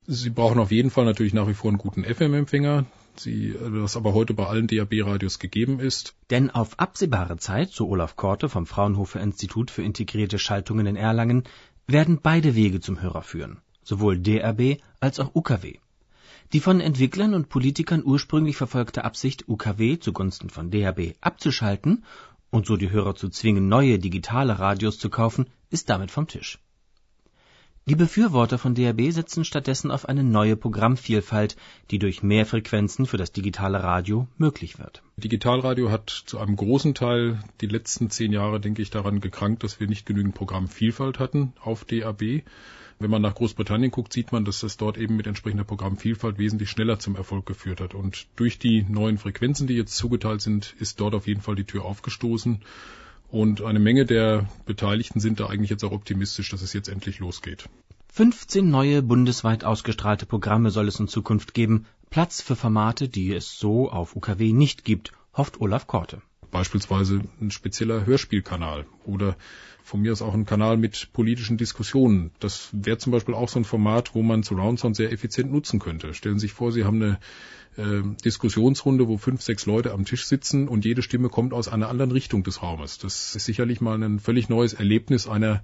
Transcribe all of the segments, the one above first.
Sie brauchen auf jeden Fall natürlich nach wie vor einen guten FM-Empfänger, das aber heute bei allen DAB-Radios gegeben ist. Denn auf absehbare Zeit, so Olaf Korte vom Fraunhofer Institut für integrierte Schaltungen in Erlangen, werden beide Wege zum Hörer führen, sowohl DAB als auch UKW. Die von Entwicklern und Politikern ursprünglich verfolgte Absicht, UKW zugunsten von DAB abzuschalten und so die Hörer zu zwingen, neue digitale Radios zu kaufen, ist damit vom Tisch. Die Befürworter von DAB setzen stattdessen auf eine neue Programmvielfalt, die durch mehr Frequenzen für das digitale Radio möglich wird. Digitalradio hat zu einem großen Teil die letzten 10 Jahre, denke ich, daran gekrankt, dass wir nicht genügend Programmvielfalt hatten auf DAB. Wenn man nach Großbritannien guckt, sieht man, dass das dort eben mit entsprechender Programmvielfalt wesentlich schneller zum Erfolg geführt hat. Und durch die neuen Frequenzen, die jetzt zugeteilt sind, ist dort auf jeden Fall die Tür aufgestoßen. Und eine Menge der Beteiligten sind da eigentlich jetzt auch optimistisch, dass es jetzt endlich losgeht. 15 neue bundesweit ausgestrahlte Programme soll es in Zukunft geben. Platz für Formate, die es so auf UKW nicht gibt, hofft Olaf Korte. Beispielsweise ein spezieller Hörspielkanal oder von mir aus auch ein Kanal mit politischen Diskussionen. Das wäre zum Beispiel auch so ein Format, wo man Surround Sound sehr effizient nutzen könnte. Stellen Sie sich vor, Sie haben eine Diskussionsrunde, wo 5, 6 Leute am Tisch sitzen und jede Stimme kommt aus einer anderen Richtung des Raumes. Das ist sicherlich mal ein völlig neues Erlebnis einer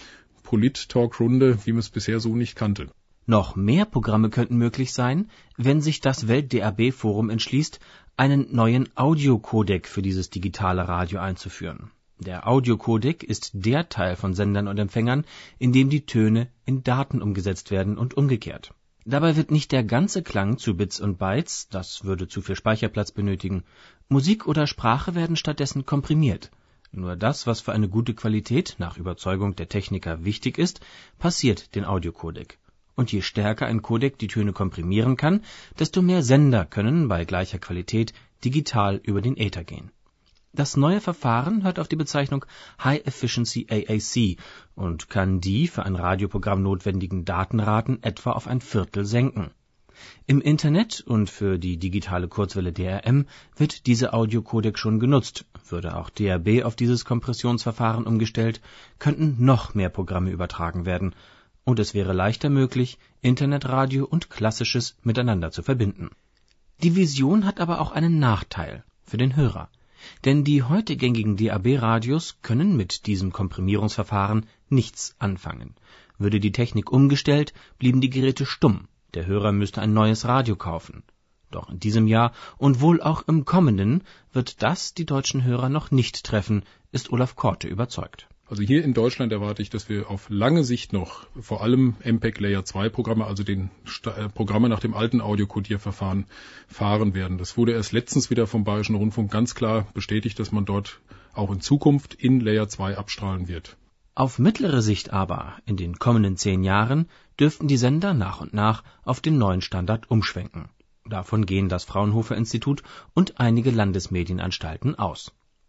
Polit-Talk-Runde, wie man es bisher so nicht kannte. Noch mehr Programme könnten möglich sein, wenn sich das Welt-DAB-Forum entschließt, einen neuen Audiocodec für dieses digitale Radio einzuführen. Der Audiocodec ist der Teil von Sendern und Empfängern, in dem die Töne in Daten umgesetzt werden und umgekehrt. Dabei wird nicht der ganze Klang zu Bits und Bytes, das würde zu viel Speicherplatz benötigen. Musik oder Sprache werden stattdessen komprimiert. Nur das, was für eine gute Qualität nach Überzeugung der Techniker wichtig ist, passiert den Audiocodec. Und je stärker ein Codec die Töne komprimieren kann, desto mehr Sender können bei gleicher Qualität digital über den Äther gehen. Das neue Verfahren hört auf die Bezeichnung High Efficiency AAC und kann die für ein Radioprogramm notwendigen Datenraten etwa auf 1/4 senken. Im Internet und für die digitale Kurzwelle DRM wird dieser Audiocodec schon genutzt. Würde auch DAB auf dieses Kompressionsverfahren umgestellt, könnten noch mehr Programme übertragen werden und es wäre leichter möglich, Internetradio und Klassisches miteinander zu verbinden. Die Vision hat aber auch einen Nachteil für den Hörer. Denn die heute gängigen DAB-Radios können mit diesem Komprimierungsverfahren nichts anfangen. Würde die Technik umgestellt, blieben die Geräte stumm. Der Hörer müsste ein neues Radio kaufen. Doch in diesem Jahr und wohl auch im kommenden wird das die deutschen Hörer noch nicht treffen, ist Olaf Korte überzeugt. Also hier in Deutschland erwarte ich, dass wir auf lange Sicht noch vor allem MPEG Layer 2 Programme, also den Programme nach dem alten Audiokodierverfahren fahren werden. Das wurde erst letztens wieder vom Bayerischen Rundfunk ganz klar bestätigt, dass man dort auch in Zukunft in Layer 2 abstrahlen wird. Auf mittlere Sicht aber, in den kommenden 10 Jahren, dürften die Sender nach und nach auf den neuen Standard umschwenken. Davon gehen das Fraunhofer Institut und einige Landesmedienanstalten aus.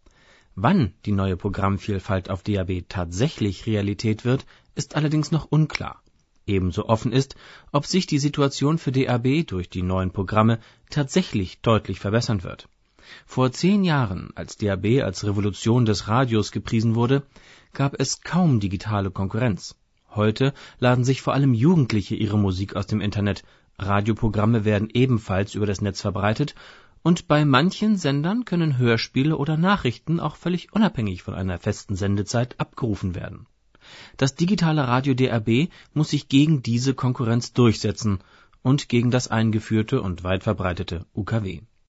Wann die neue Programmvielfalt auf DAB tatsächlich Realität wird, ist allerdings noch unklar. Ebenso offen ist, ob sich die Situation für DAB durch die neuen Programme tatsächlich deutlich verbessern wird. Vor 10 Jahren, als DAB als Revolution des Radios gepriesen wurde, gab es kaum digitale Konkurrenz. Heute laden sich vor allem Jugendliche ihre Musik aus dem Internet. Radioprogramme werden ebenfalls über das Netz verbreitet und bei manchen Sendern können Hörspiele oder Nachrichten auch völlig unabhängig von einer festen Sendezeit abgerufen werden. Das digitale Radio DAB muss sich gegen diese Konkurrenz durchsetzen und gegen das eingeführte und weit verbreitete UKW.